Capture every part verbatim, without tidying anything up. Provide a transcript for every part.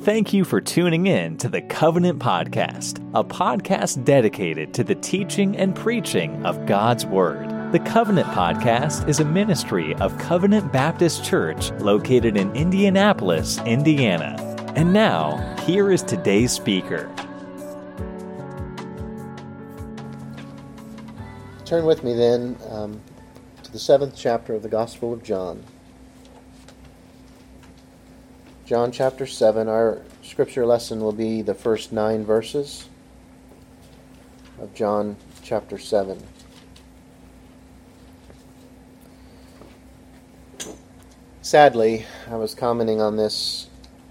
Thank you for tuning in to the Covenant Podcast, a podcast dedicated to the teaching and preaching of God's Word. The Covenant Podcast is a ministry of Covenant Baptist Church located in Indianapolis, Indiana. And now, here is today's speaker. Turn with me then um, to the seventh chapter of the Gospel of John. John chapter seven, our scripture lesson will be the first nine verses of John chapter seven. Sadly, I was commenting on this,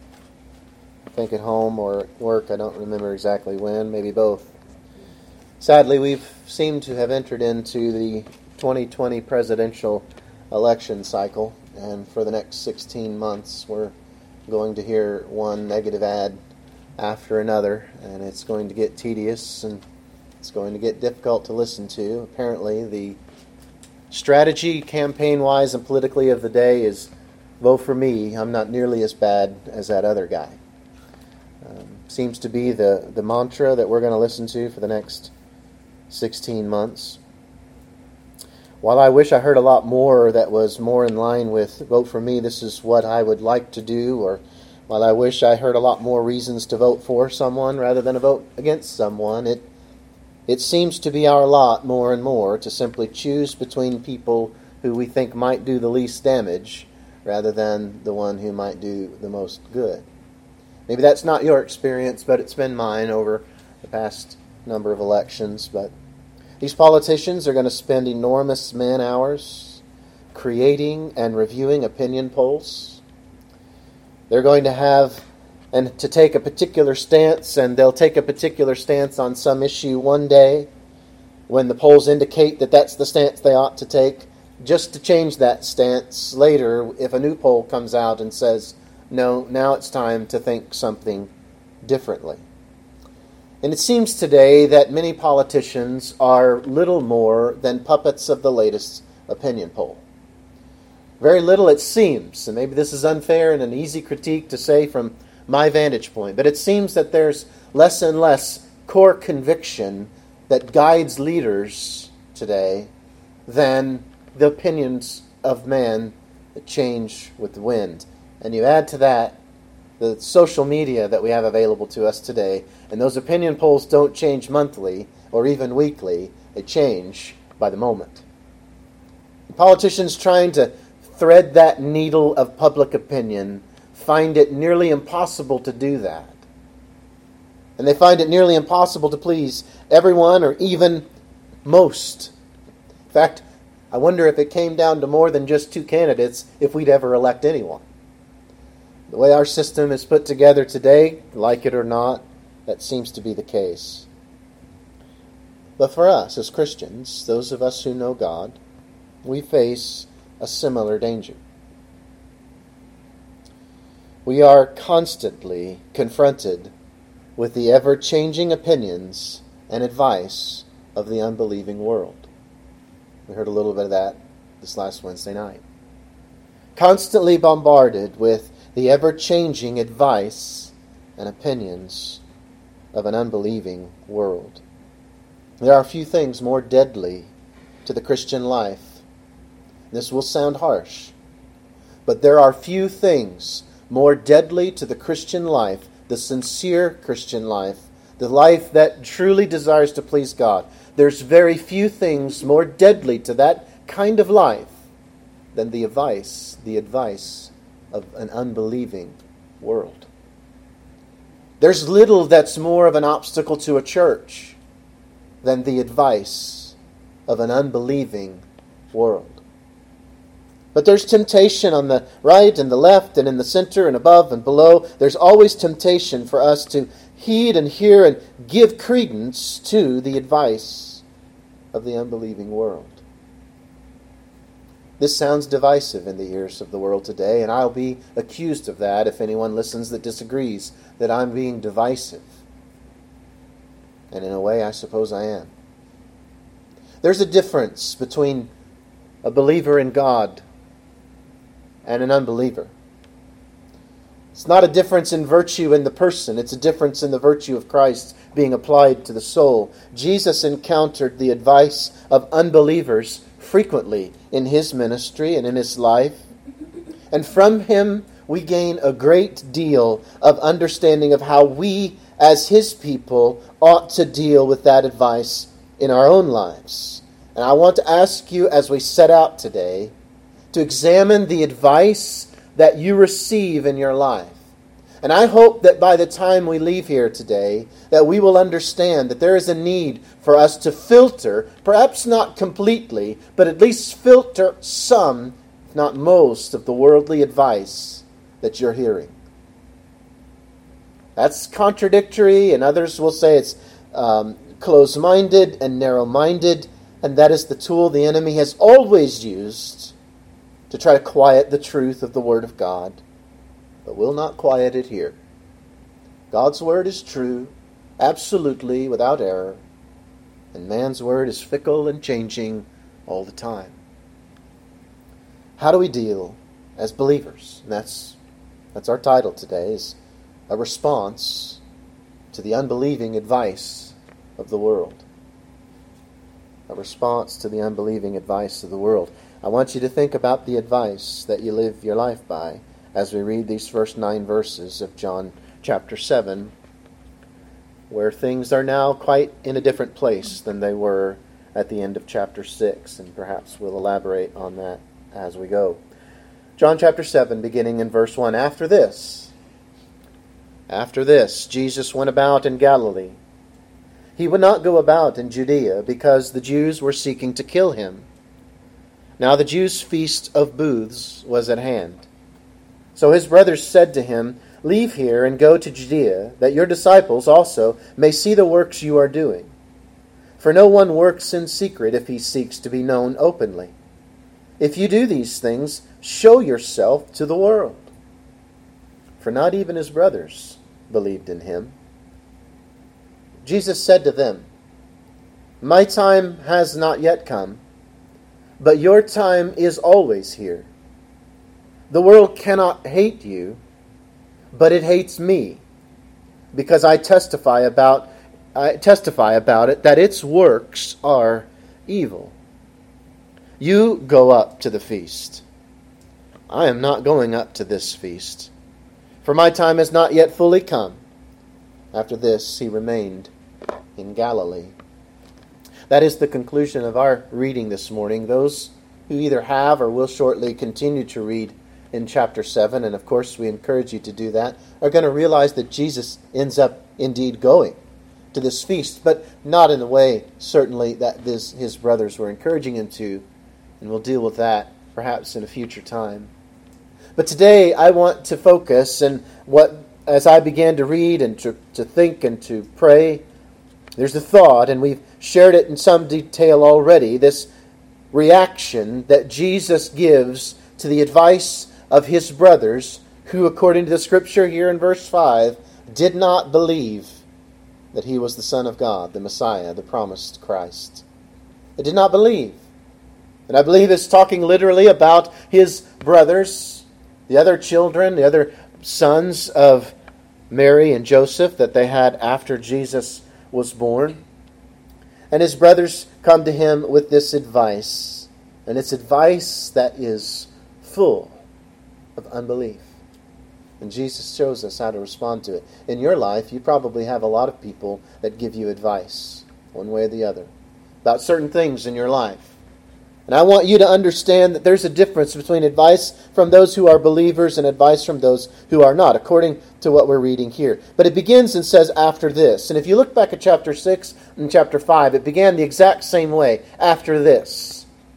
I think at home or at work, I don't remember exactly when, maybe both. Sadly, we've seemed to have entered into the twenty twenty presidential election cycle, and for the next sixteen months we're going to hear one negative ad after another, and it's going to get tedious and it's going to get difficult to listen to. Apparently, the strategy, campaign-wise and politically, of the day is vote for me. I'm not nearly as bad as that other guy. Um, seems to be the, the mantra that we're going to listen to for the next sixteen months. While I wish I heard a lot more that was more in line with vote for me, this is what I would like to do, or while I wish I heard a lot more reasons to vote for someone rather than a vote against someone, it it seems to be our lot more and more to simply choose between people who we think might do the least damage rather than the one who might do the most good. Maybe that's not your experience, but it's been mine over the past number of elections. But these politicians are going to spend enormous man hours creating and reviewing opinion polls. They're going to have and to take a particular stance, and they'll take a particular stance on some issue one day when the polls indicate that that's the stance they ought to take, just to change that stance later if a new poll comes out and says, no, now it's time to think something differently. And it seems today that many politicians are little more than puppets of the latest opinion poll. Very little, it seems, and maybe this is unfair and an easy critique to say from my vantage point, but it seems that there's less and less core conviction that guides leaders today than the opinions of man that change with the wind. And you add to that the social media that we have available to us today, and those opinion polls don't change monthly or even weekly, they change by the moment. The politicians trying to thread that needle of public opinion find it nearly impossible to do that. And they find it nearly impossible to please everyone or even most. In fact, I wonder if it came down to more than just two candidates, if we'd ever elect anyone. The way our system is put together today, like it or not, that seems to be the case. But for us as Christians, those of us who know God, we face a similar danger. We are constantly confronted with the ever-changing opinions and advice of the unbelieving world. We heard a little bit of that this last Wednesday night. Constantly bombarded with the ever-changing advice and opinions of an unbelieving world. There are few things more deadly to the Christian life. This will sound harsh, but there are few things more deadly to the Christian life, the sincere Christian life, the life that truly desires to please God. There's very few things more deadly to that kind of life than the advice, the advice of an unbelieving world. There's little that's more of an obstacle to a church than the advice of an unbelieving world. But there's temptation on the right and the left and in the center and above and below. There's always temptation for us to heed and hear and give credence to the advice of the unbelieving world. This sounds divisive in the ears of the world today, and I'll be accused of that if anyone listens that disagrees, that I'm being divisive. And in a way, I suppose I am. There's a difference between a believer in God and an unbeliever. It's not a difference in virtue in the person. It's a difference in the virtue of Christ being applied to the soul. Jesus encountered the advice of unbelievers frequently in his ministry and in his life. And from him we gain a great deal of understanding of how we, as his people, ought to deal with that advice in our own lives. And I want to ask you, as we set out today, to examine the advice that you receive in your life. And I hope that by the time we leave here today, that we will understand that there is a need for us to filter, perhaps not completely, but at least filter some, if not most, of the worldly advice that you're hearing. That's contradictory, and others will say it's um, close-minded and narrow-minded, and that is the tool the enemy has always used to try to quiet the truth of the Word of God, but will not quiet it here. God's Word is true, absolutely, without error, and man's Word is fickle and changing all the time. How do we deal as believers? And that's, that's our title today, is a response to the unbelieving advice of the world. A response to the unbelieving advice of the world. I want you to think about the advice that you live your life by as we read these first nine verses of John chapter seven, where things are now quite in a different place than they were at the end of chapter six, and perhaps we'll elaborate on that as we go. John chapter seven, beginning in verse one. After this, after this, Jesus went about in Galilee. He would not go about in Judea, because the Jews were seeking to kill him. Now the Jews' feast of booths was at hand. So his brothers said to him, Leave here and go to Judea, that your disciples also may see the works you are doing. For no one works in secret if he seeks to be known openly. If you do these things, show yourself to the world. For not even his brothers believed in him. Jesus said to them, My time has not yet come, but your time is always here. The world cannot hate you, but it hates me, because I testify about I testify about it that its works are evil. You go up to the feast. I am not going up to this feast, for my time has not yet fully come. After this, he remained in Galilee. That is the conclusion of our reading this morning. Those who either have or will shortly continue to read in chapter seven, and of course we encourage you to do that, are going to realize that Jesus ends up indeed going to this feast, but not in the way, certainly, that this, his brothers were encouraging him to, and we'll deal with that perhaps in a future time. But today I want to focus, and what, as I began to read and to, to think and to pray, there's a thought, and we've shared it in some detail already, this reaction that Jesus gives to the advice of his brothers, who, according to the scripture here in verse five, did not believe that he was the Son of God, the Messiah, the promised Christ. They did not believe. And I believe it's talking literally about his brothers, the other children, the other sons of Mary and Joseph that they had after Jesus was born. And his brothers come to him with this advice. And it's advice that is full of unbelief. And Jesus shows us how to respond to it. In your life, you probably have a lot of people that give you advice, one way or the other, about certain things in your life. And I want you to understand that there's a difference between advice from those who are believers and advice from those who are not, according to what we're reading here. But it begins and says, after this. And if you look back at chapter six and chapter five, it began the exact same way, after this.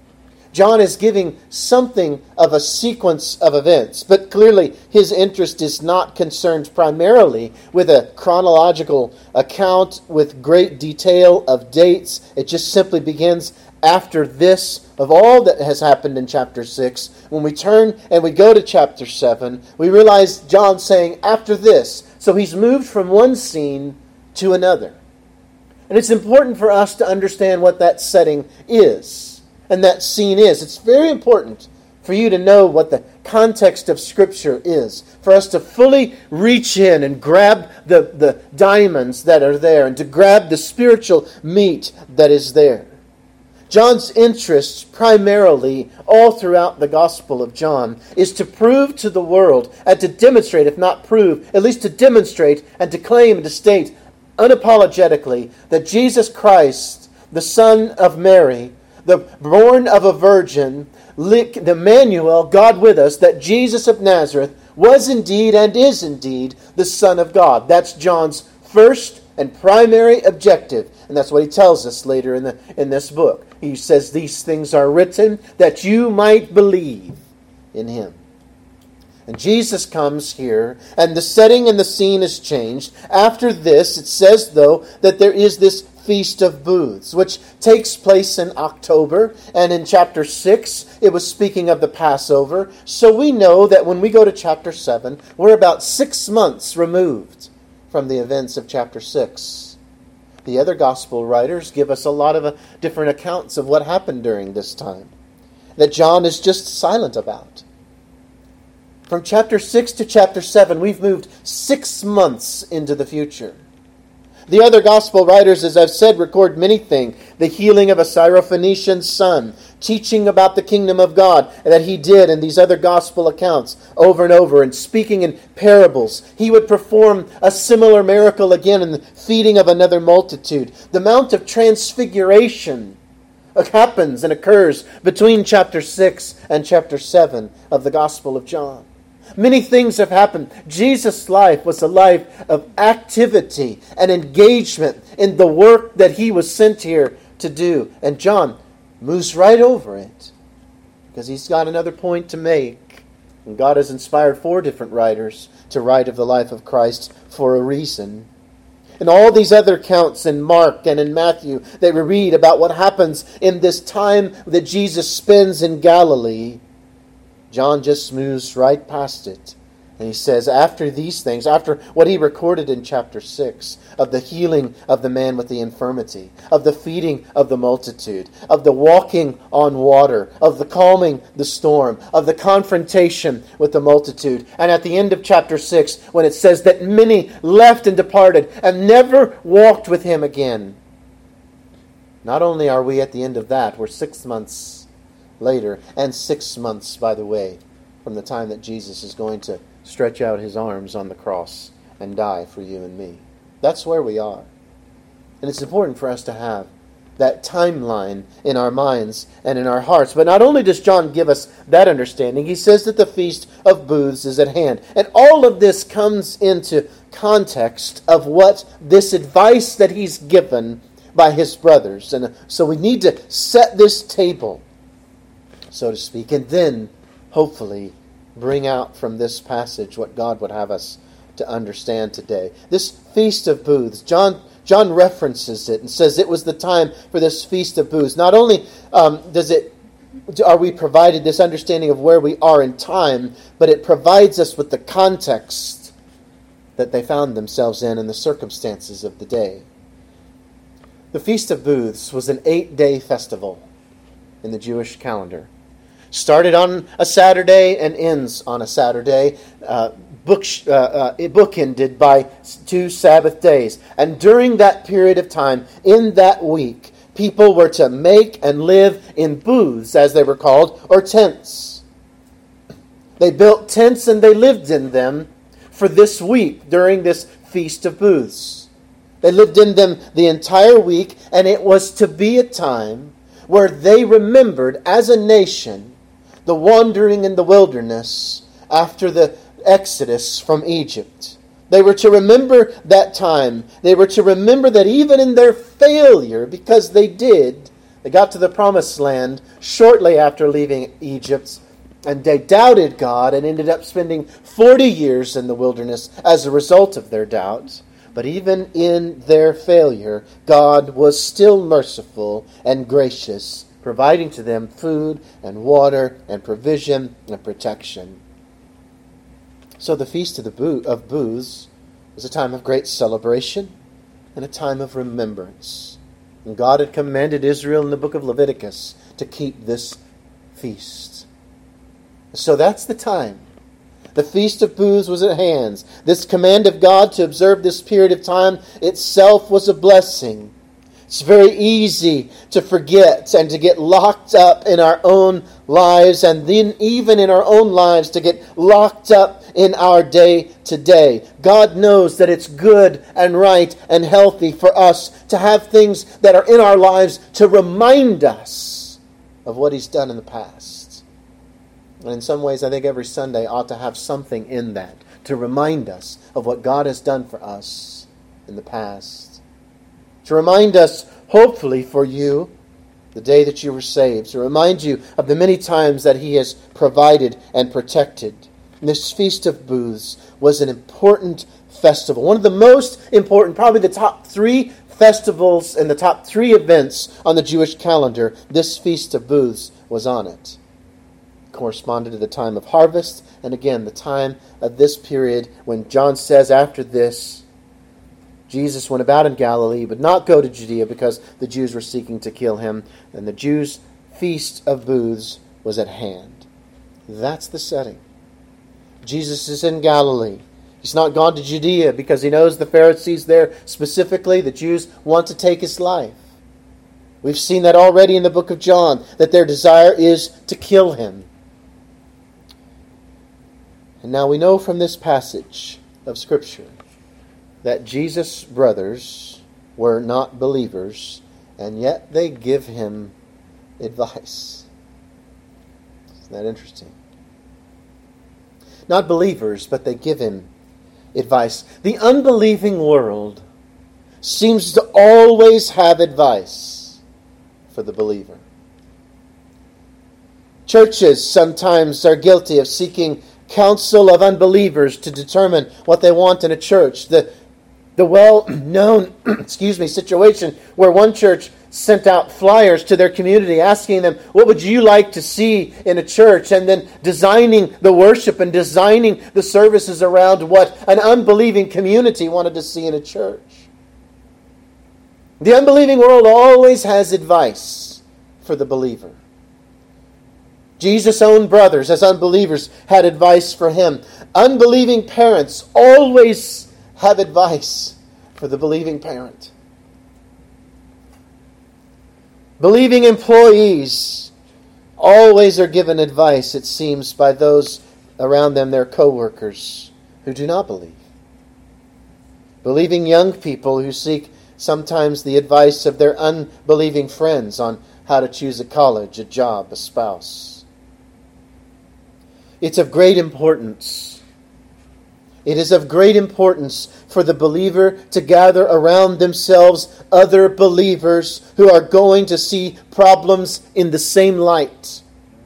John is giving something of a sequence of events, but clearly his interest is not concerned primarily with a chronological account with great detail of dates. It just simply begins after this of all that has happened in chapter six. When we turn and we go to chapter seven, we realize John's saying, after this. So he's moved from one scene to another. And it's important for us to understand what that setting is. And that scene is. It's very important for you to know what the context of Scripture is, for us to fully reach in and grab the, the diamonds that are there and to grab the spiritual meat that is there. John's interest primarily all throughout the Gospel of John is to prove to the world and to demonstrate, if not prove, at least to demonstrate and to claim and to state unapologetically that Jesus Christ, the Son of Mary, the born of a virgin, the Emmanuel, God with us, that Jesus of Nazareth was indeed and is indeed the Son of God. That's John's first and primary objective. And that's what he tells us later in the in this book. He says, these things are written that you might believe in him. And Jesus comes here, and the setting and the scene is changed. After this, it says, though, that there is this Feast of Booths, which takes place in October. And in chapter six, it was speaking of the Passover. So we know that when we go to chapter seven, we're about six months removed from the events of chapter six. The other gospel writers give us a lot of uh, different accounts of what happened during this time that John is just silent about. From chapter six to chapter seven, we've moved six months into the future. The other gospel writers, as I've said, record many things. The healing of a Syrophoenician son, teaching about the kingdom of God that he did in these other gospel accounts over and over, and speaking in parables. He would perform a similar miracle again in the feeding of another multitude. The Mount of Transfiguration happens and occurs between chapter six and chapter seven of the Gospel of John. Many things have happened. Jesus' life was a life of activity and engagement in the work that he was sent here to do. And John moves right over it because he's got another point to make. And God has inspired four different writers to write of the life of Christ for a reason. And all these other accounts in Mark and in Matthew that we read about what happens in this time that Jesus spends in Galilee, John just moves right past it. And he says, after these things, after what he recorded in chapter six, of the healing of the man with the infirmity, of the feeding of the multitude, of the walking on water, of the calming the storm, of the confrontation with the multitude, and at the end of chapter six, when it says that many left and departed and never walked with him again. Not only are we at the end of that, we're six months later, and six months, by the way, from the time that Jesus is going to stretch out his arms on the cross and die for you and me. That's where we are. And it's important for us to have that timeline in our minds and in our hearts. But not only does John give us that understanding, he says that the Feast of Booths is at hand. And all of this comes into context of what this advice that he's given by his brothers. And so we need to set this table, so to speak, and then hopefully bring out from this passage what God would have us to understand today. This Feast of Booths, John John references it and says it was the time for this Feast of Booths. Not only um, does it are we provided this understanding of where we are in time, but it provides us with the context that they found themselves in and the circumstances of the day. The Feast of Booths was an eight-day festival in the Jewish calendar. Started on a Saturday and ends on a Saturday, uh, book, uh, uh, bookended by two Sabbath days. And during that period of time, in that week, people were to make and live in booths, as they were called, or tents. They built tents and they lived in them for this week during this Feast of Booths. They lived in them the entire week, and it was to be a time where they remembered as a nation the wandering in the wilderness after the Exodus from Egypt. They were to remember that time. They were to remember that even in their failure, because they did, they got to the promised land shortly after leaving Egypt, and they doubted God and ended up spending forty years in the wilderness as a result of their doubt. But even in their failure, God was still merciful and gracious, providing to them food and water and provision and protection. So the Feast of the Boo- of Booths was a time of great celebration and a time of remembrance. And God had commanded Israel in the book of Leviticus to keep this feast. So that's the time. The Feast of Booths was at hand. This command of God to observe this period of time itself was a blessing. It's very easy to forget and to get locked up in our own lives, and then even in our own lives to get locked up in our day to day. God knows that it's good and right and healthy for us to have things that are in our lives to remind us of what He's done in the past. And in some ways, I think every Sunday ought to have something in that to remind us of what God has done for us in the past. To remind us, hopefully for you, the day that you were saved. To remind you of the many times that He has provided and protected. And this Feast of Booths was an important festival. One of the most important, probably the top three festivals and the top three events on the Jewish calendar. This Feast of Booths was on it. It corresponded to the time of harvest. And again, the time of this period when John says after this, Jesus went about in Galilee, but not go to Judea because the Jews were seeking to kill him. And the Jews' Feast of Booths was at hand. That's the setting. Jesus is in Galilee. He's not gone to Judea because he knows the Pharisees there specifically, the Jews, want to take his life. We've seen that already in the book of John, that their desire is to kill him. And now we know from this passage of Scripture that Jesus' brothers were not believers, and yet they give him advice. Isn't that interesting? Not believers, but they give him advice. The unbelieving world seems to always have advice for the believer. Churches sometimes are guilty of seeking counsel of unbelievers to determine what they want in a church. The The well-known excuse me, situation where one church sent out flyers to their community asking them, what would you like to see in a church? And then designing the worship and designing the services around what an unbelieving community wanted to see in a church. The unbelieving world always has advice for the believer. Jesus' own brothers, as unbelievers, had advice for him. Unbelieving parents always have advice for the believing parent. Believing employees always are given advice, it seems, by those around them, their co-workers, who do not believe. Believing young people who seek sometimes the advice of their unbelieving friends on how to choose a college, a job, a spouse. It's of great importance It is of great importance for the believer to gather around themselves other believers who are going to see problems in the same light.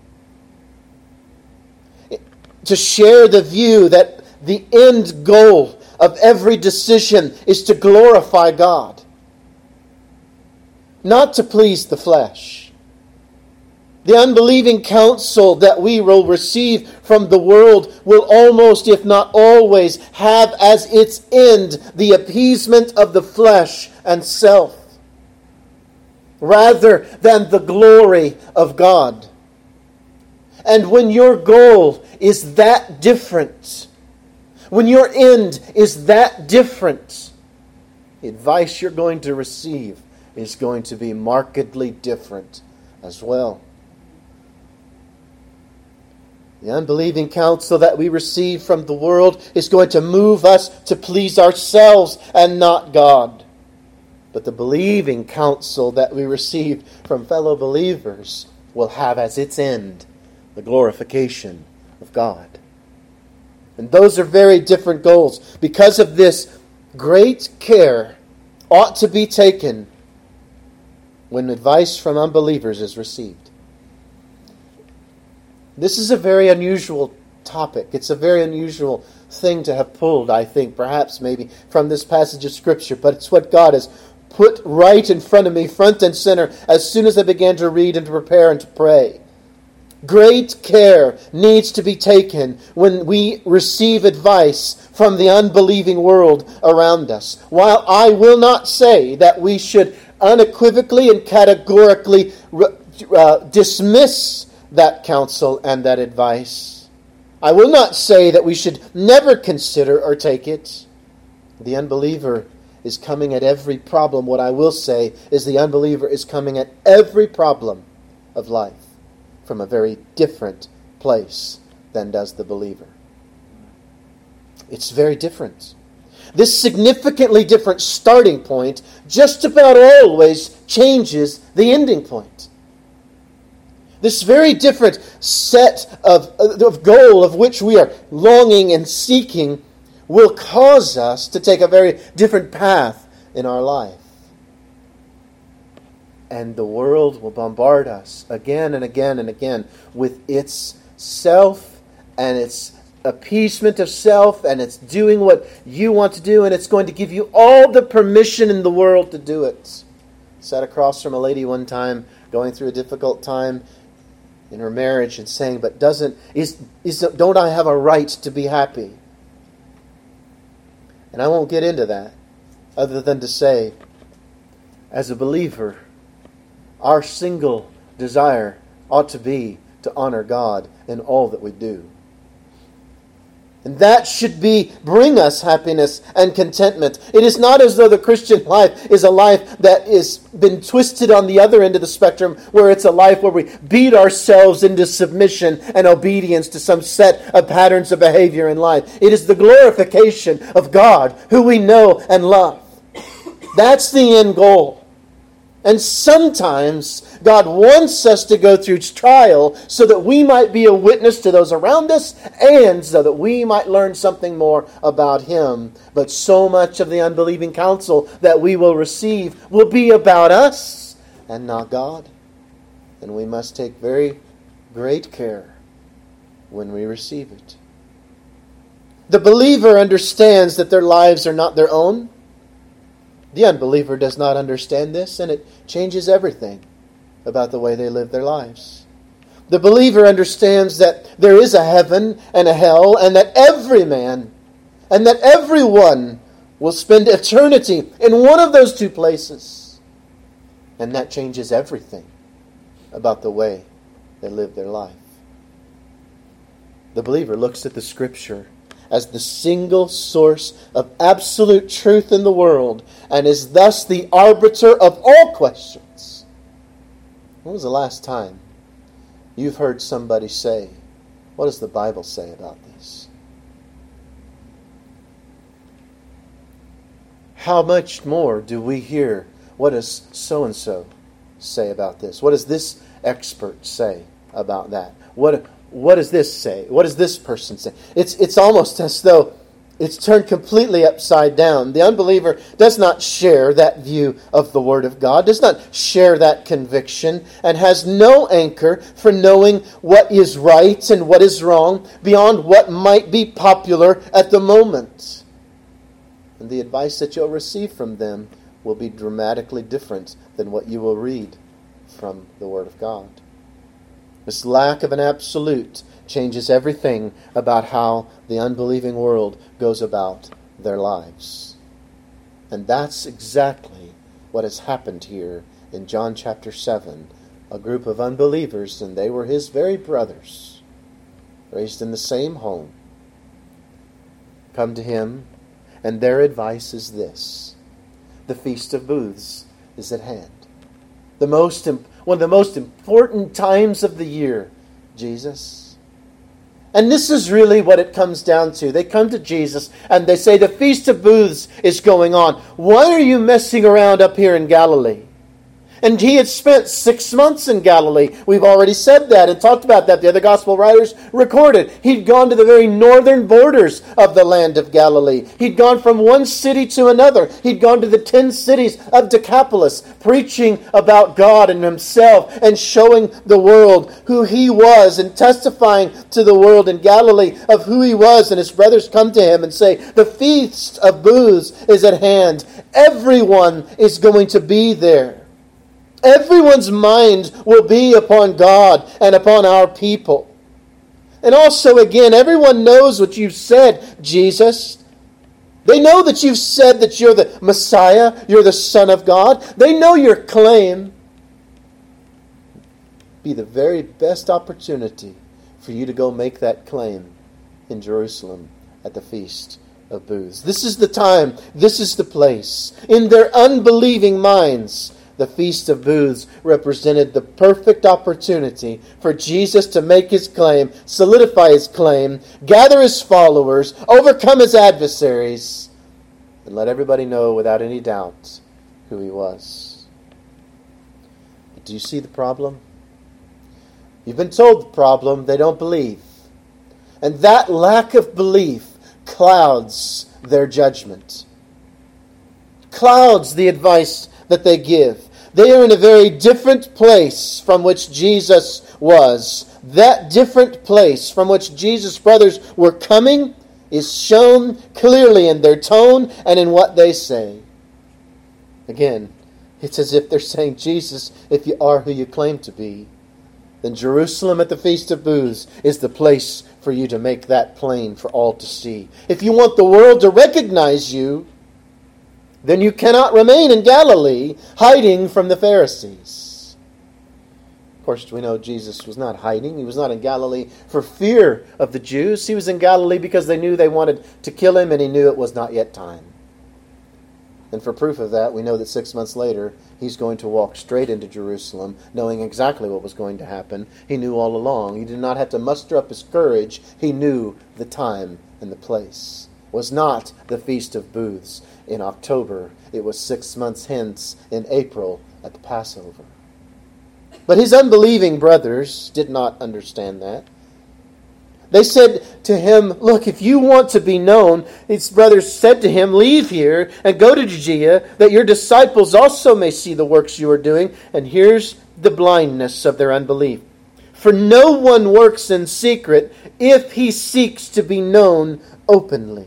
To share the view that the end goal of every decision is to glorify God, not to please the flesh. The unbelieving counsel that we will receive from the world will almost, if not always, have as its end the appeasement of the flesh and self, rather than the glory of God. And when your goal is that different, when your end is that different, the advice you're going to receive is going to be markedly different as well. The unbelieving counsel that we receive from the world is going to move us to please ourselves and not God. But the believing counsel that we receive from fellow believers will have as its end the glorification of God. And those are very different goals. Because of this, great care ought to be taken when advice from unbelievers is received. This is a very unusual topic. It's a very unusual thing to have pulled, I think, perhaps maybe from this passage of Scripture. But it's what God has put right in front of me, front and center, as soon as I began to read and to prepare and to pray. Great care needs to be taken when we receive advice from the unbelieving world around us. While I will not say that we should unequivocally and categorically uh, dismiss that counsel and that advice, I will not say that we should never consider or take it. The unbeliever is coming at every problem. What I will say is the unbeliever is coming at every problem of life from a very different place than does the believer. It's very different. This significantly different starting point just about always changes the ending point. This very different set of, of goal of which we are longing and seeking will cause us to take a very different path in our life. And the world will bombard us again and again and again with its self and its appeasement of self, and it's doing what you want to do, and it's going to give you all the permission in the world to do it. Sat across from a lady one time going through a difficult time in her marriage and saying, but doesn't is is don't I have a right to be happy? And I won't get into that other than to say, as a believer, our single desire ought to be to honor God in all that we do. And that should be bring us happiness and contentment. It is not as though the Christian life is a life that has been twisted on the other end of the spectrum, where it's a life where we beat ourselves into submission and obedience to some set of patterns of behavior in life. It is the glorification of God, who we know and love. That's the end goal. And sometimes God wants us to go through trial so that we might be a witness to those around us and so that we might learn something more about Him. But so much of the unbelieving counsel that we will receive will be about us and not God. And we must take very great care when we receive it. The believer understands that their lives are not their own. The unbeliever does not understand this, and it changes everything about the way they live their lives. The believer understands that there is a heaven and a hell, and that every man and that everyone will spend eternity in one of those two places. And that changes everything about the way they live their life. The believer looks at the Scripture as the single source of absolute truth in the world, and is thus the arbiter of all questions. When was the last time you've heard somebody say, what does the Bible say about this? How much more do we hear, what does so-and-so say about this? What does this expert say about that? What What does this say? What does this person say? It's it's almost as though it's turned completely upside down. The unbeliever does not share that view of the Word of God, does not share that conviction, and has no anchor for knowing what is right and what is wrong beyond what might be popular at the moment. And the advice that you'll receive from them will be dramatically different than what you will read from the Word of God. This lack of an absolute changes everything about how the unbelieving world goes about their lives. And that's exactly what has happened here in John chapter seven. A group of unbelievers, and they were his very brothers, raised in the same home, come to him, and their advice is this: the Feast of Booths is at hand. The most important One of the most important times of the year, Jesus. And this is really what it comes down to. They come to Jesus and they say, the Feast of Booths is going on. Why are you messing around up here in Galilee? And he had spent six months in Galilee. We've already said that and talked about that. The other gospel writers recorded. He'd gone to the very northern borders of the land of Galilee. He'd gone from one city to another. He'd gone to the ten cities of Decapolis, preaching about God and himself and showing the world who he was and testifying to the world in Galilee of who he was. And his brothers come to him and say, the Feast of Booths is at hand. Everyone is going to be there. Everyone's mind will be upon God and upon our people. And also, again, everyone knows what you've said, Jesus. They know that you've said that you're the Messiah, you're the Son of God. They know your claim. Be the very best opportunity for you to go make that claim in Jerusalem at the Feast of Booths. This is the time. This is the place. In their unbelieving minds, the Feast of Booths represented the perfect opportunity for Jesus to make his claim, solidify his claim, gather his followers, overcome his adversaries, and let everybody know without any doubt who he was. But do you see the problem? You've been told the problem. They don't believe. And that lack of belief clouds their judgment, clouds the advice that they give. They are in a very different place from which Jesus was. That different place from which Jesus' brothers were coming is shown clearly in their tone and in what they say. Again, it's as if they're saying, Jesus, if you are who you claim to be, then Jerusalem at the Feast of Booths is the place for you to make that plain for all to see. If you want the world to recognize you, then you cannot remain in Galilee hiding from the Pharisees. Of course, we know Jesus was not hiding. He was not in Galilee for fear of the Jews. He was in Galilee because they knew they wanted to kill him, and he knew it was not yet time. And for proof of that, we know that six months later, he's going to walk straight into Jerusalem, knowing exactly what was going to happen. He knew all along. He did not have to muster up his courage. He knew the time and the place. It was not the Feast of Booths in October. It was six months hence in April at the Passover. But his unbelieving brothers did not understand that. They said to him, look, if you want to be known, his brothers said to him, leave here and go to Judea, that your disciples also may see the works you are doing. And here's the blindness of their unbelief. For no one works in secret if he seeks to be known openly.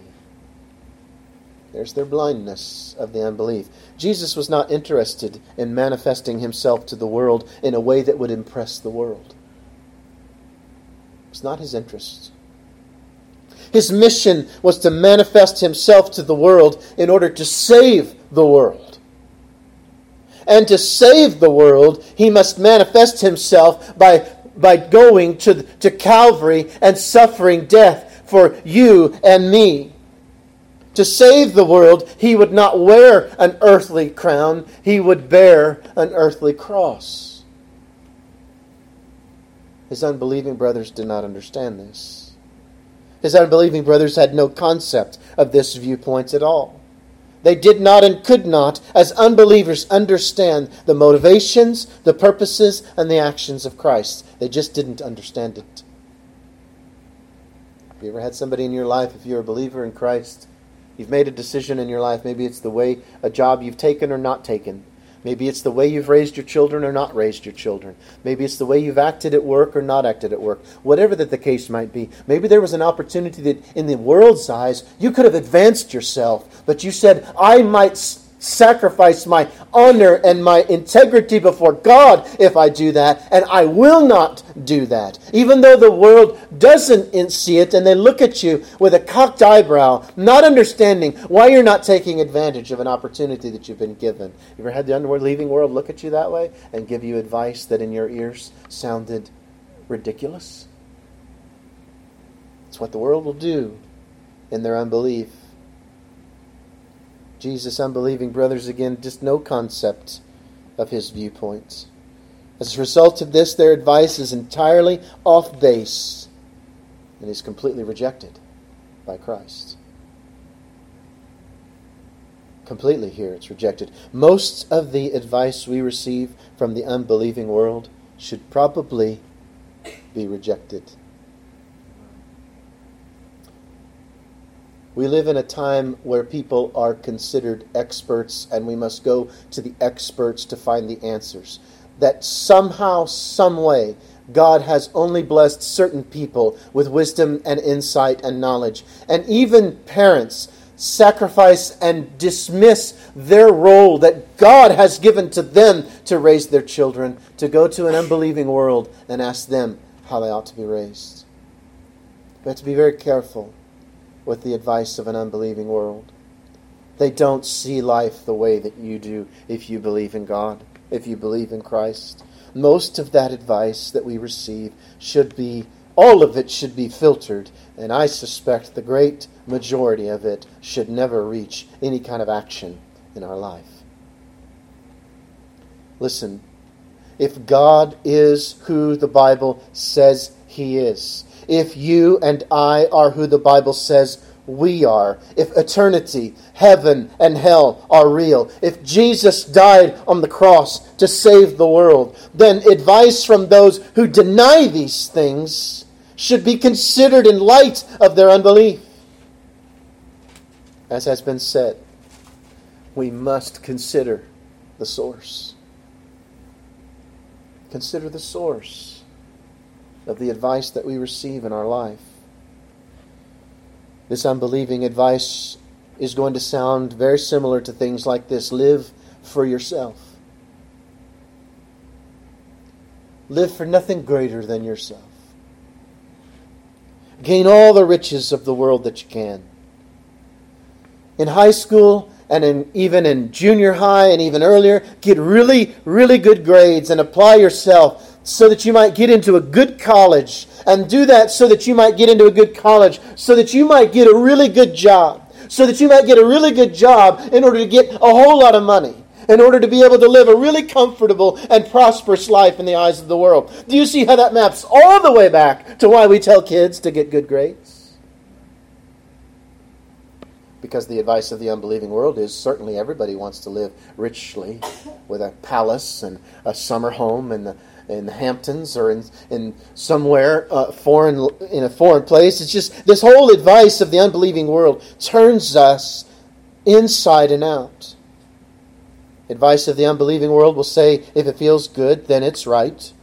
There's their blindness of the unbelief. Jesus was not interested in manifesting himself to the world in a way that would impress the world. It's not his interest. His mission was to manifest himself to the world in order to save the world. And to save the world, he must manifest himself by, by going to, to Calvary and suffering death for you and me. To save the world, he would not wear an earthly crown. He would bear an earthly cross. His unbelieving brothers did not understand this. His unbelieving brothers had no concept of this viewpoint at all. They did not and could not, as unbelievers, understand the motivations, the purposes, and the actions of Christ. They just didn't understand it. Have you ever had somebody in your life, if you're a believer in Christ, you've made a decision in your life, maybe it's the way a job you've taken or not taken. Maybe it's the way you've raised your children or not raised your children. Maybe it's the way you've acted at work or not acted at work. Whatever that the case might be. Maybe there was an opportunity that in the world's eyes you could have advanced yourself. But you said, I might sacrifice my honor and my integrity before God if I do that. And I will not do that. Even though the world doesn't see it and they look at you with a cocked eyebrow, not understanding why you're not taking advantage of an opportunity that you've been given. You ever had the unbelieving world look at you that way and give you advice that in your ears sounded ridiculous? It's what the world will do in their unbelief. Jesus' unbelieving brothers, again, just no concept of his viewpoint. As a result of this, their advice is entirely off base and is completely rejected by Christ. Completely here, it's rejected. Most of the advice we receive from the unbelieving world should probably be rejected. We live in a time where people are considered experts, and we must go to the experts to find the answers. That somehow, some way, God has only blessed certain people with wisdom and insight and knowledge. And even parents sacrifice and dismiss their role that God has given to them to raise their children, to go to an unbelieving world and ask them how they ought to be raised. We have to be very careful with the advice of an unbelieving world. They don't see life the way that you do if you believe in God, if you believe in Christ. Most of that advice that we receive should be all of it should be filtered, and I suspect the great majority of it should never reach any kind of action in our life. Listen, if God is who the Bible says He is, if you and I are who the Bible says we are, if eternity, heaven, and hell are real, if Jesus died on the cross to save the world, then advice from those who deny these things should be considered in light of their unbelief. As has been said, we must consider the source. Consider the source of the advice that we receive in our life. This unbelieving advice is going to sound very similar to things like this. Live for yourself. Live for nothing greater than yourself. Gain all the riches of the world that you can. In high school and in, even in junior high and even earlier, get really, really good grades and apply yourself so that you might get into a good college, and do that so that you might get into a good college, so that you might get a really good job, so that you might get a really good job in order to get a whole lot of money, in order to be able to live a really comfortable and prosperous life in the eyes of the world. Do you see how that maps all the way back to why we tell kids to get good grades? Because the advice of the unbelieving world is certainly everybody wants to live richly with a palace and a summer home and the in the Hamptons or in in somewhere uh, foreign in a foreign place. It's just this whole advice of the unbelieving world turns us inside and out. Advice of the unbelieving world will say, if it feels good, then it's right.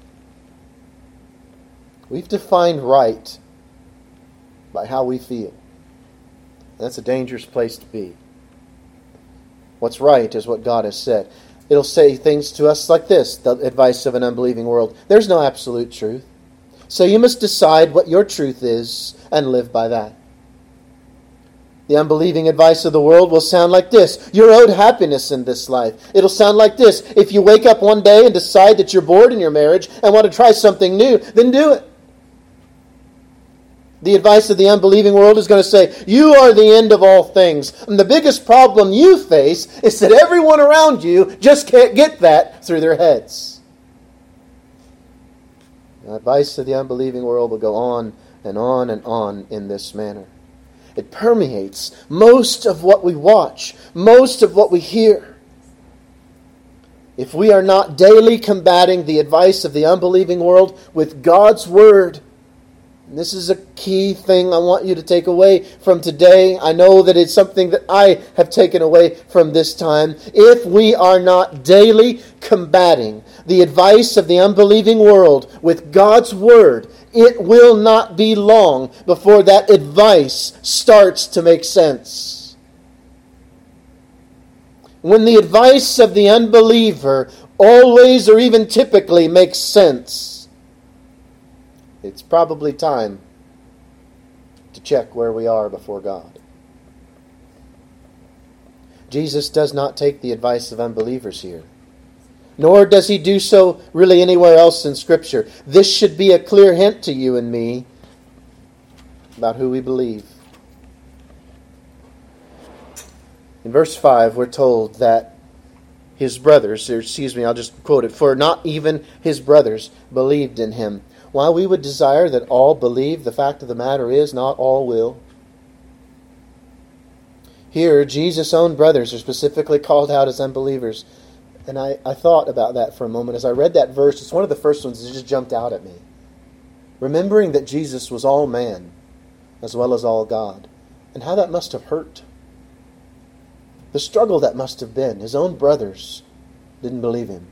We've defined right by how we feel. That's a dangerous place to be. What's right is what God has said. It'll say things to us like this, the advice of an unbelieving world. There's no absolute truth. So you must decide what your truth is and live by that. The unbelieving advice of the world will sound like this. You're owed happiness in this life. It'll sound like this. If you wake up one day and decide that you're bored in your marriage and want to try something new, then do it. The advice of the unbelieving world is going to say, you are the end of all things. And the biggest problem you face is that everyone around you just can't get that through their heads. The advice of the unbelieving world will go on and on and on in this manner. It permeates most of what we watch, most of what we hear. If we are not daily combating the advice of the unbelieving world with God's Word, and this is a key thing I want you to take away from today. I know that it's something that I have taken away from this time. If we are not daily combating the advice of the unbelieving world with God's Word, it will not be long before that advice starts to make sense. When the advice of the unbeliever always or even typically makes sense, it's probably time to check where we are before God. Jesus does not take the advice of unbelievers here, nor does He do so really anywhere else in Scripture. This should be a clear hint to you and me about who we believe. In verse five, we're told that His brothers, or excuse me, I'll just quote it, for not even His brothers believed in Him. While we would desire that all believe, the fact of the matter is not all will. Here, Jesus' own brothers are specifically called out as unbelievers. And I, I thought about that for a moment. As I read that verse, it's one of the first ones that just jumped out at me. Remembering that Jesus was all man as well as all God. And how that must have hurt. The struggle that must have been. His own brothers didn't believe Him.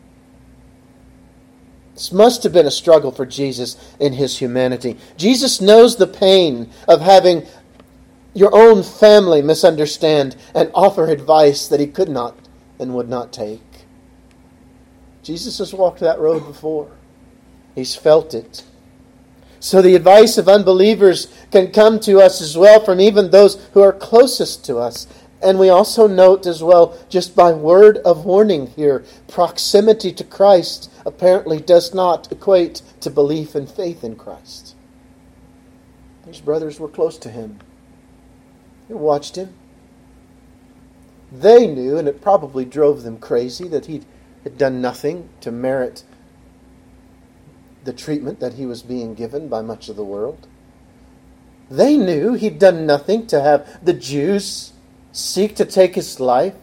This must have been a struggle for Jesus in His humanity. Jesus knows the pain of having your own family misunderstand and offer advice that He could not and would not take. Jesus has walked that road before. He's felt it. So the advice of unbelievers can come to us as well from even those who are closest to us. And we also note as well, just by word of warning here, proximity to Christ apparently does not equate to belief and faith in Christ. These brothers were close to him. They watched him. They knew, and it probably drove them crazy, that he had done nothing to merit the treatment that he was being given by much of the world. They knew he'd done nothing to have the Jews seek to take his life.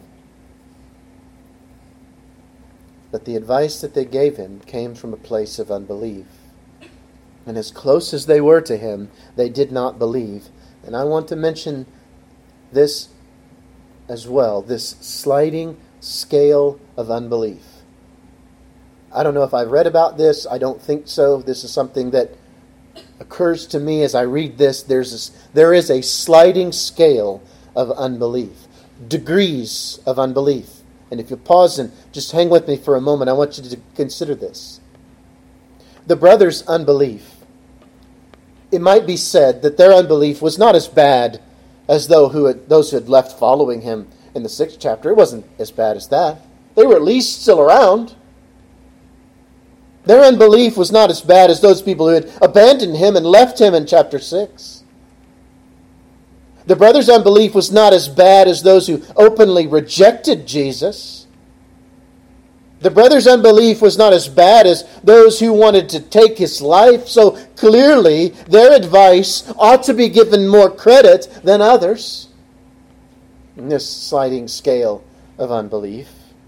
But the advice that they gave him came from a place of unbelief. And as close as they were to him, they did not believe. And I want to mention this as well, this sliding scale of unbelief. I don't know if I've read about this. I don't think so. This is something that occurs to me as I read this. There's a, there is a sliding scale of unbelief, degrees of unbelief. And if you pause and just hang with me for a moment, I want you to consider this. The brothers' unbelief, it might be said that their unbelief was not as bad as though who had, those who had left following him in the sixth chapter. It wasn't as bad as that. They were at least still around. Their unbelief was not as bad as those people who had abandoned him and left him in chapter six. The brothers' unbelief was not as bad as those who openly rejected Jesus. The brothers' unbelief was not as bad as those who wanted to take his life. So clearly, their advice ought to be given more credit than others in this sliding scale of unbelief.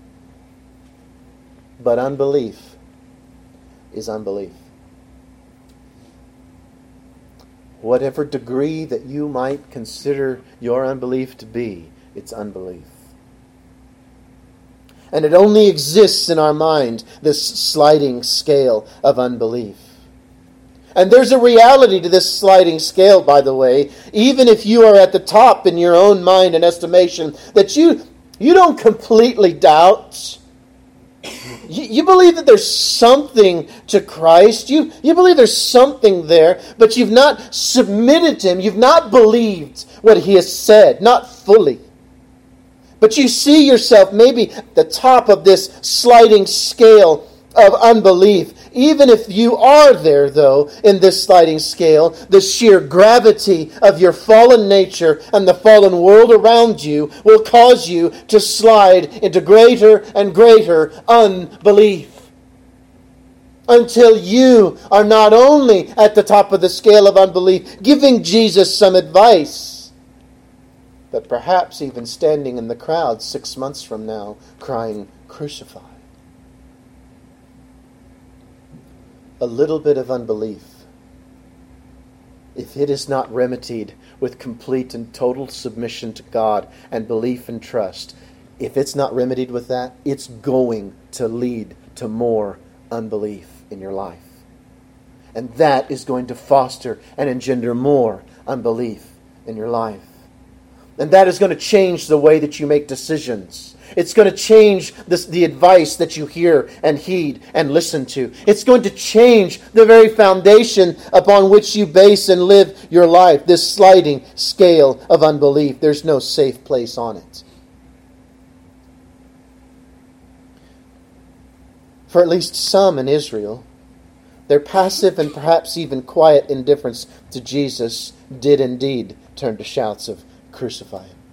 But unbelief is unbelief. Whatever degree that you might consider your unbelief to be, it's unbelief. And it only exists in our mind, this sliding scale of unbelief. And there's a reality to this sliding scale, by the way, even if you are at the top in your own mind and estimation, that you, you don't completely doubt. You, you believe that there's something to Christ. You, you believe there's something there, but you've not submitted to him. You've not believed what he has said, not fully. But you see yourself maybe at the top of this sliding scale of unbelief. Even if you are there, though, in this sliding scale, the sheer gravity of your fallen nature and the fallen world around you will cause you to slide into greater and greater unbelief. Until you are not only at the top of the scale of unbelief, giving Jesus some advice, but perhaps even standing in the crowd six months from now crying, "Crucify." A little bit of unbelief, if it is not remedied with complete and total submission to God and belief and trust, if it's not remedied with that, it's going to lead to more unbelief in your life. And that is going to foster and engender more unbelief in your life. And that is going to change the way that you make decisions. It's going to change this, the advice that you hear and heed and listen to. It's going to change the very foundation upon which you base and live your life. This sliding scale of unbelief. There's no safe place on it. For at least some in Israel, their passive and perhaps even quiet indifference to Jesus did indeed turn to shouts of "Crucify him."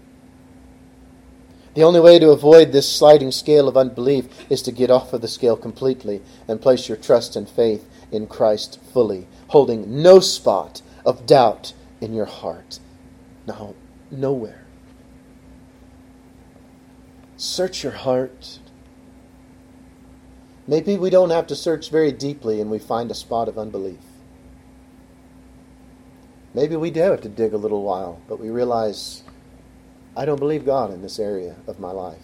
The only way to avoid this sliding scale of unbelief is to get off of the scale completely and place your trust and faith in Christ fully, holding no spot of doubt in your heart. No, nowhere. Search your heart. Maybe we don't have to search very deeply and we find a spot of unbelief. Maybe we do have to dig a little while, but we realize, I don't believe God in this area of my life.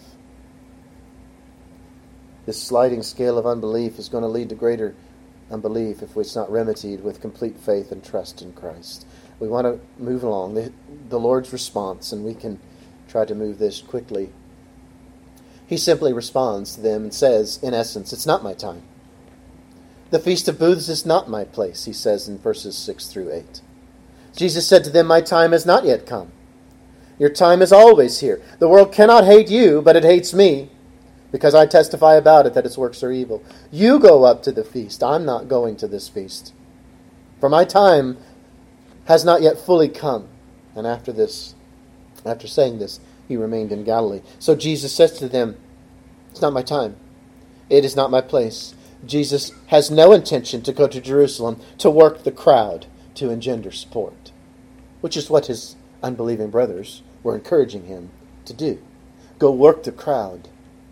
This sliding scale of unbelief is going to lead to greater unbelief if it's not remedied with complete faith and trust in Christ. We want to move along. The, the Lord's response, and we can try to move this quickly. He simply responds to them and says, in essence, it's not my time. The Feast of Booths is not my place, he says in verses six through eight. Jesus said to them, my time has not yet come. Your time is always here. The world cannot hate you, but it hates me, because I testify about it that its works are evil. You go up to the feast. I'm not going to this feast. For my time has not yet fully come. And after this, after saying this, he remained in Galilee. So Jesus says to them, it's not my time. It is not my place. Jesus has no intention to go to Jerusalem to work the crowd to engender support, which is what his unbelieving brothers were encouraging him to do. Go work the crowd.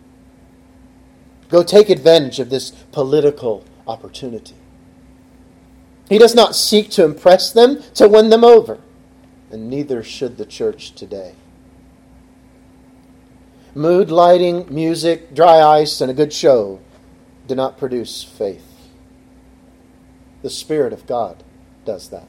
Go take advantage of this political opportunity. He does not seek to impress them, to win them over. And neither should the church today. Mood, lighting, music, dry ice, and a good show do not produce faith. The Spirit of God does that.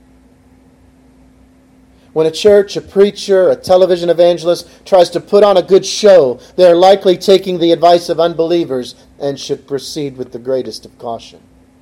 When a church, a preacher, a television evangelist tries to put on a good show, they are likely taking the advice of unbelievers and should proceed with the greatest of caution.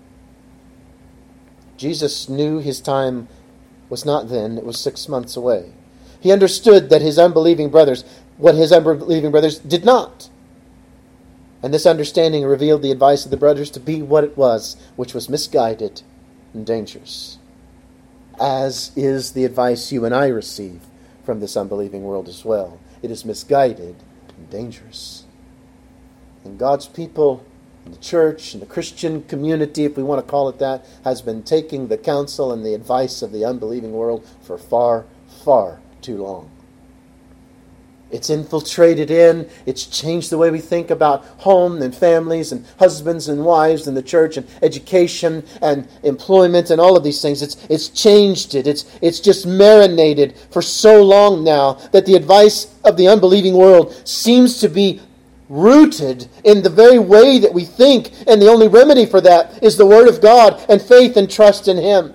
Jesus knew his time was not then, it was six months away. He understood that his unbelieving brothers, what his unbelieving brothers did not. And this understanding revealed the advice of the brothers to be what it was, which was misguided and dangerous. As is the advice you and I receive from this unbelieving world as well. It is misguided and dangerous. And God's people, and the church, and the Christian community, if we want to call it that, has been taking the counsel and the advice of the unbelieving world for far, far too long. It's infiltrated in, it's changed the way we think about home and families and husbands and wives and the church and education and employment and all of these things. It's it's changed it. It's it's just marinated for so long now that the advice of the unbelieving world seems to be rooted in the very way that we think, and the only remedy for that is the Word of God and faith and trust in Him.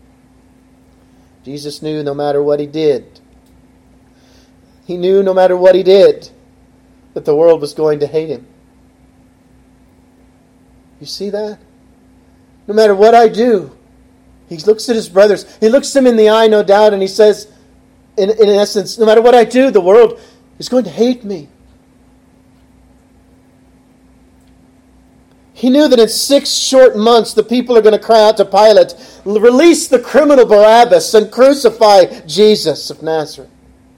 Jesus knew no matter what He did, He knew no matter what He did, that the world was going to hate Him. You see that? No matter what I do, He looks at His brothers. He looks them in the eye, no doubt, and He says, in, in essence, no matter what I do, the world is going to hate me. He knew that in six short months the people are going to cry out to Pilate, release the criminal Barabbas and crucify Jesus of Nazareth.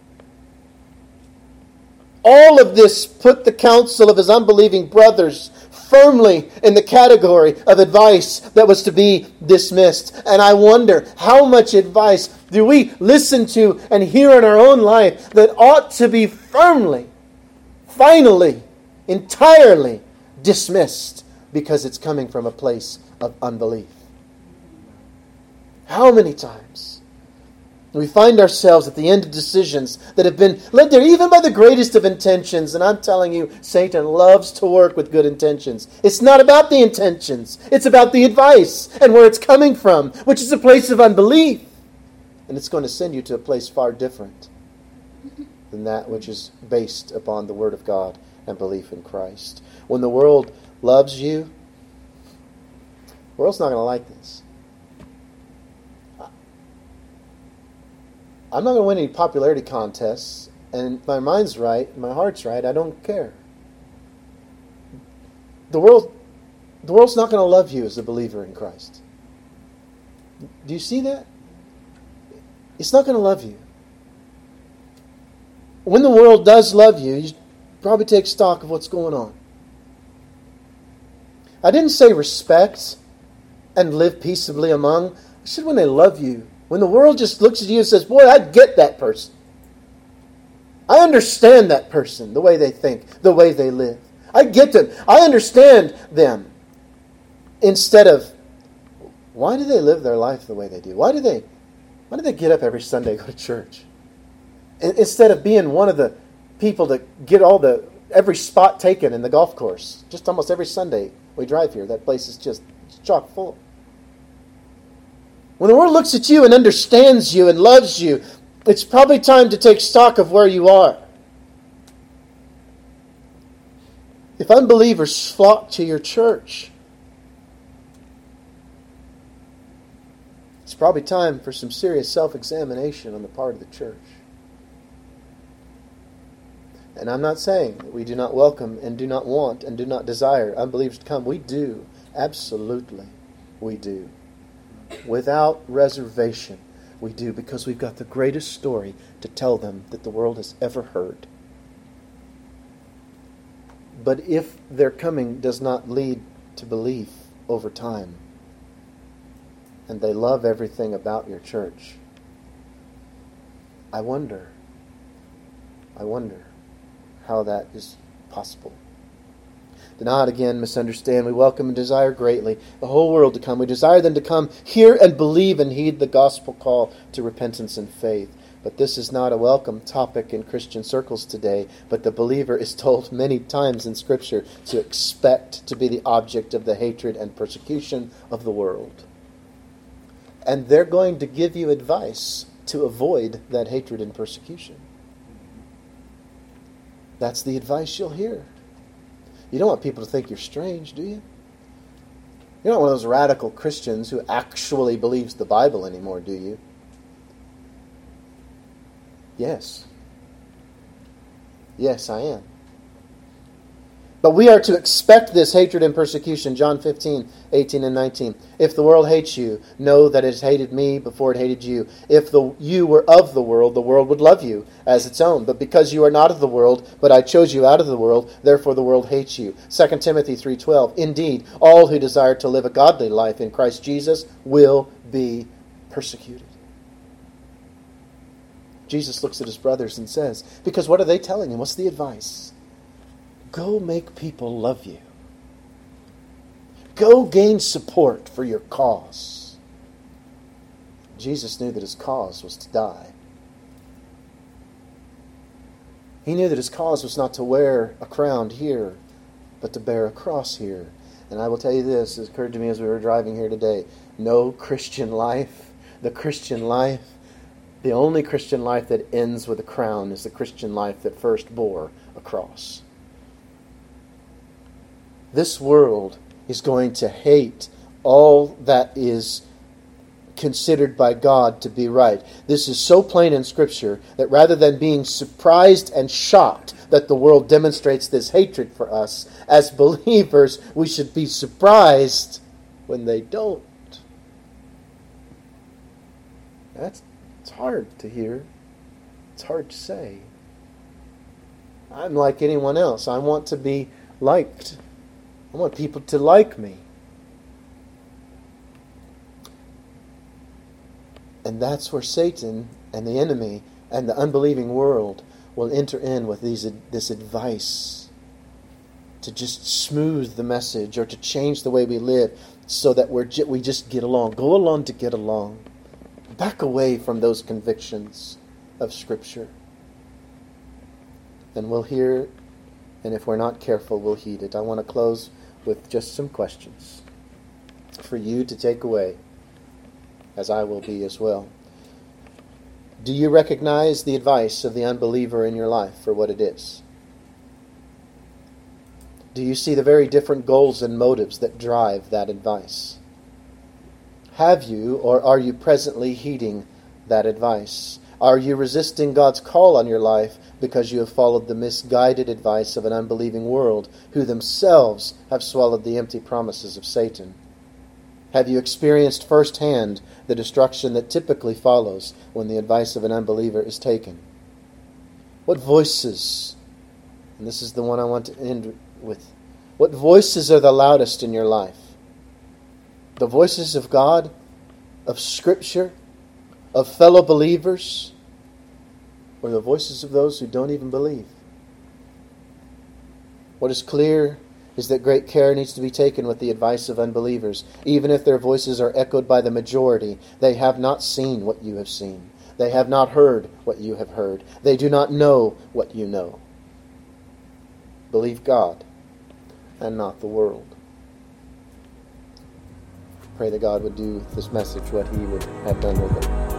All of this put the counsel of his unbelieving brothers firmly in the category of advice that was to be dismissed. And I wonder, how much advice do we listen to and hear in our own life that ought to be firmly, finally, entirely dismissed because it's coming from a place of unbelief? How many times we find ourselves at the end of decisions that have been led there even by the greatest of intentions. And I'm telling you, Satan loves to work with good intentions. It's not about the intentions. It's about the advice and where it's coming from, which is a place of unbelief. And it's going to send you to a place far different than that which is based upon the Word of God and belief in Christ. When the world loves you, the world's not going to like this. I'm not going to win any popularity contests, and if my mind's right, my heart's right, I don't care. The world, the world's not going to love you as a believer in Christ. Do you see that? It's not going to love you. When the world does love you, you probably take stock of what's going on. I didn't say respect and live peaceably among. I said when they love you. When the world just looks at you and says, boy, I get that person. I understand that person, the way they think, the way they live. I get them. I understand them. Instead of, why do they live their life the way they do? Why do they, why do they get up every Sunday and go to church? Instead of being one of the people that get all the, every spot taken in the golf course. Just almost every Sunday we drive here, that place is just chock full. When the world looks at you and understands you and loves you, it's probably time to take stock of where you are. If unbelievers flock to your church, it's probably time for some serious self-examination on the part of the church. And I'm not saying that we do not welcome and do not want and do not desire unbelievers to come. We do. Absolutely, we do. Without reservation. We do, because we've got the greatest story to tell them that the world has ever heard. But if their coming does not lead to belief over time, and they love everything about your church, I wonder, I wonder how that is possible. Do not again misunderstand. We welcome and desire greatly the whole world to come. We desire them to come, hear and believe and heed the gospel call to repentance and faith. But this is not a welcome topic in Christian circles today. But the believer is told many times in Scripture to expect to be the object of the hatred and persecution of the world. And they're going to give you advice to avoid that hatred and persecution. That's the advice you'll hear. You don't want people to think you're strange, do you? You're not one of those radical Christians who actually believes the Bible anymore, do you? Yes. Yes, I am. But we are to expect this hatred and persecution. John fifteen, eighteen and nineteen. If the world hates you, know that it has hated me before it hated you. If the, you were of the world, the world would love you as its own. But because you are not of the world, but I chose you out of the world, therefore the world hates you. Second Timothy three twelve. Indeed, all who desire to live a godly life in Christ Jesus will be persecuted. Jesus looks at his brothers and says, because what are they telling him? What's the advice? Go make people love you. Go gain support for your cause. Jesus knew that his cause was to die. He knew that his cause was not to wear a crown here, but to bear a cross here. And I will tell you this, it occurred to me as we were driving here today. No Christian life, the Christian life, the only Christian life that ends with a crown is the Christian life that first bore a cross. This world is going to hate all that is considered by God to be right. This is so plain in Scripture that rather than being surprised and shocked that the world demonstrates this hatred for us, as believers, we should be surprised when they don't. That's it's hard to hear. It's hard to say. I'm like anyone else. I want to be liked. I want people to like me. And that's where Satan and the enemy and the unbelieving world will enter in with these this advice to just smooth the message or to change the way we live so that we're we just get along. Go along to get along. Back away from those convictions of Scripture. And we'll hear, and if we're not careful, we'll heed it. I want to close with just some questions for you to take away, as I will be as well. Do you recognize the advice of the unbeliever in your life for what it is? Do you see the very different goals and motives that drive that advice? Have you, or are you presently heeding that advice? Are you resisting God's call on your life because you have followed the misguided advice of an unbelieving world who themselves have swallowed the empty promises of Satan? Have you experienced firsthand the destruction that typically follows when the advice of an unbeliever is taken? What voices, and this is the one I want to end with, what voices are the loudest in your life? The voices of God, of Scripture, of fellow believers, or the voices of those who don't even believe? What is clear is that great care needs to be taken with the advice of unbelievers. Even if their voices are echoed by the majority, they have not seen what you have seen. They have not heard what you have heard. They do not know what you know. Believe God and not the world. Pray that God would do with this message what He would have done with it.